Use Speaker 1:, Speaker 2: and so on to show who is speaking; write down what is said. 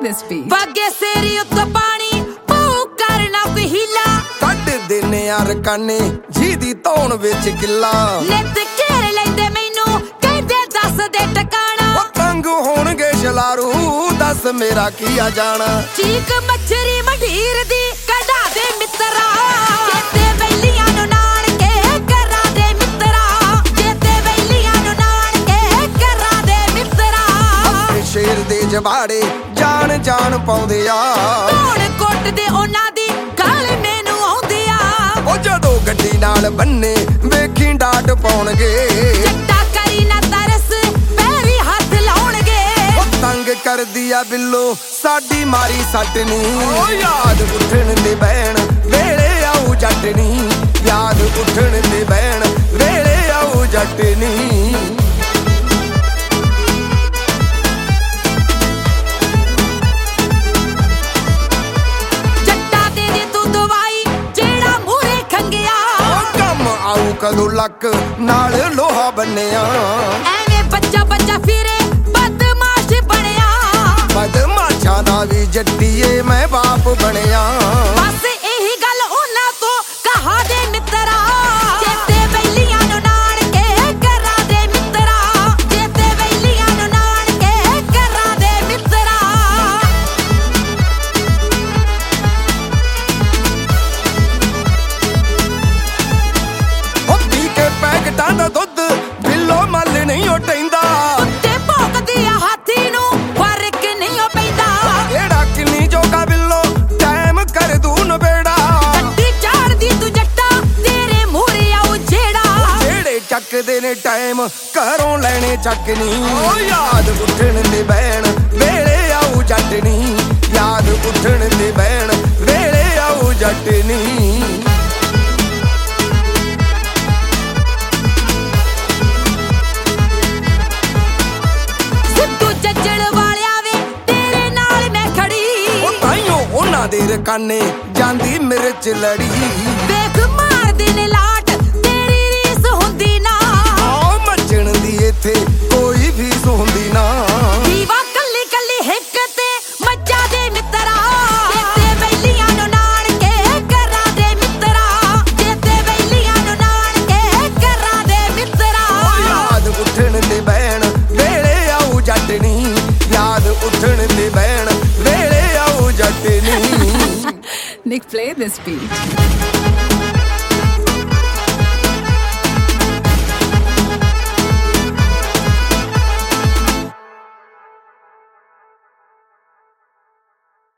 Speaker 1: this beat.
Speaker 2: ਬਾਗੇ ਸੇਰੀ ਉੱਤੋਂ ਪਾਣੀ ਪੂ ਕਰਨਾ ਕੋਈ ਹੀਲਾ
Speaker 3: ਕੱਢ ਦਿਨੇ ਯਾਰ ਕਾਨੇ ਜਿਹਦੀ ਧੌਣ ਵਿੱਚ ਗਿੱਲਾ
Speaker 2: ਨਿੱਤ ਘੇਰ ਲੈਂਦੇ ਮੈਨੂੰ ਕਹਿੰਦੇ ਦੱਸ ਦੇ ਟਿਕਾਣਾ
Speaker 3: ਉਹ ਤੰਗ ਹੋਣਗੇ ਸ਼ਲਾਰੂ ਦੱਸ ਮੇਰਾ ਕੀ ਆ ਜਾਣਾ
Speaker 2: ਚੀਕ ਮੱਛਰੀ ਮੰਢੀਰ ਦੀ ਕਢਾ ਦੇ ਮਿੱਤਰਾ ਚੇਤੇ ਵੈਲੀਆਂ ਨੂੰ ਨਾਨਕੇ ਕਰਾਂ ਦੇ ਮਿੱਤਰਾ ਚੇਤੇ ਵੈਲੀਆਂ ਨੂੰ ਨਾਨਕੇ ਕਰਾਂ ਦੇ ਮਿੱਤਰਾ
Speaker 3: ਸ਼ੇਰ ਦੇ ਜਵਾੜੇ ਜਾਨ ਜਾਨ ਪਾਉਂਦੇ ਆ
Speaker 2: ਕੌਣ ਕੁੱਟਦੇ ਉਹਨਾਂ ਦੀ ਗਾਲ ਮੈਨੂੰ ਆਉਂਦੀ ਆ
Speaker 3: ਉਹ ਜਦੋਂ ਗੱਡੀ ਨਾਲ ਬੰਨੇ ਵੇਖੀ ਡਾਟ ਪਾਉਣਗੇ
Speaker 2: ਜੱਟਾ ਕਰੀ ਨਾ ਤਰਸ ਪੈਰੀ ਹੱਥ ਲਾਉਣਗੇ
Speaker 3: ਉਹ ਤੰਗ ਕਰਦੀ ਆ ਬਿੱਲੋ ਸਾਡੀ ਮਾਰੀ ਸੱਟ ਨੀ ਉਹ ਯਾਦ ਉੱਠਣ ਦੇ ਬਹਿਣ ਵੇਲੇ ਆਉ ਜੱਟ ਨੀ ਯਾਦ ਉੱਠਣ ਦੇ ਬਹਿਣ ਵੇਲੇ ਆਉ ਜੱਟ ਨੀ ਕਦੋਂ ਲੱਕ ਨਾਲ ਲੋਹਾ ਬੰਨਿਆ
Speaker 2: ਐਵੇਂ ਬੱਚਾ ਬੱਚਾ ਫਿਰੇ ਬਦਮਾਸ਼ ਬਣਿਆ
Speaker 3: ਬਦਮਾਸ਼ਾਂ ਦਾ ਵੀ ਜੱਟੀਏ ਮੈਂ ਬਾਪ ਬਣਿਆ
Speaker 2: ਬਸ ਇਹੀ ਗੱਲ ਉਹਨਾਂ ਤੋਂ ਕਹਾ ਦੇ ਮਿੱਤਰਾ ਚੇਤੇ ਵੈਲੀਆਂ ਨੂੰ ਨਾਨਕੇ ਕਰਾਂ ਦੇ ਮਿੱਤਰਾ ਚੇਤੇ ਵੈਲੀਆਂ ਨੂੰ ਨਾਨਕੇ ਕਰਾਂ ਦੇ ਮਿੱਤਰਾ
Speaker 3: ਪੈਕਟਾਂ ਦਾ ਦੁੱਧ ਬਿੱਲੋ ਮੱਲ ਨਹੀਂ ਉਹ ਟੈਂਦਾ
Speaker 2: ਉੱਤੇ ਭੌਂਕਦੀ ਆ ਹਾਥੀ ਨੂੰ ਫਰਕ ਨਹੀਂ ਉਹ ਪੈਂਦਾ
Speaker 3: ਕਿਹੜਾ ਕਿੰਨੀ ਜੋਗਾ ਬਿੱਲੋ ਟਾਈਮ ਕਰ ਦੂ ਨਵੇੜਾ
Speaker 2: ਗੱਡੀ ਚਾੜਦੀ ਤੂੰ ਜੱਟਾ ਤੇਰੇ ਮੂਹਰੇ ਆਉ
Speaker 3: ਜਿਹੜੇ ਚੱਕਦੇ ਨੇ ਟਾਈਮ ਘਰੋਂ ਲੈਣੇ ਚੱਕ ਨਹੀਂ ਉਹ ਯਾਦ ਉੱਠਣ ਦੇ ਬਹਿਣ ਵੇਲੇ ਆਉ ਜੱਟ ਨਹੀਂ ਯਾਦ ਉੱਠਣ ਦੇ ਬਹਿਣ ਵੇਲੇ ਆਉ ਜੱਟ ਨਹੀਂ ਦੇ ਰਕਾਨੇ ਜਾਂਦੀ ਮਿਰਚ ਲੜੀ
Speaker 2: ਵੇਖ ਮਾਰਦੇ ਨੇ ਲਾਟ ਤੇਰੀ ਰੀਸ ਹੁੰਦੀ ਨਾ
Speaker 3: ਆ ਮੱਚਣ ਦੀ ਇੱਥੇ ਕੋਈ ਫੀਸ ਹੁੰਦੀ ਨਾ
Speaker 2: ਦੀਵਾ ਕੱਲੀ ਕੱਲੀ ਹਿੱਕ ਤੇ ਮੱਝਾਂ ਦੇ ਮਿੱਤਰਾ ਚੇਤੇ ਵੈਲੀਆਂ ਨੂੰ ਨਾਨਕੇ ਕਰਾਂ ਦੇ ਮਿੱਤਰਾ ਚੇਤੇ ਵੈਲੀਆਂ ਨੂੰ ਨਾਨਕੇ ਕਰਾਂ ਦੇ ਮਿੱਤਰਾ
Speaker 3: ਯਾਦ ਉੱਠਣ ਦੇ ਬਹਿਣ ਵੇਲੇ ਆਉ ਜੱਟ ਨੀ ਯਾਦ ਉੱਠਣ ਦੇ ਬਹਿਣ ਵੇਲੇ ਆਉ ਜੱਟ ਨੀ
Speaker 1: Nick, play this beat.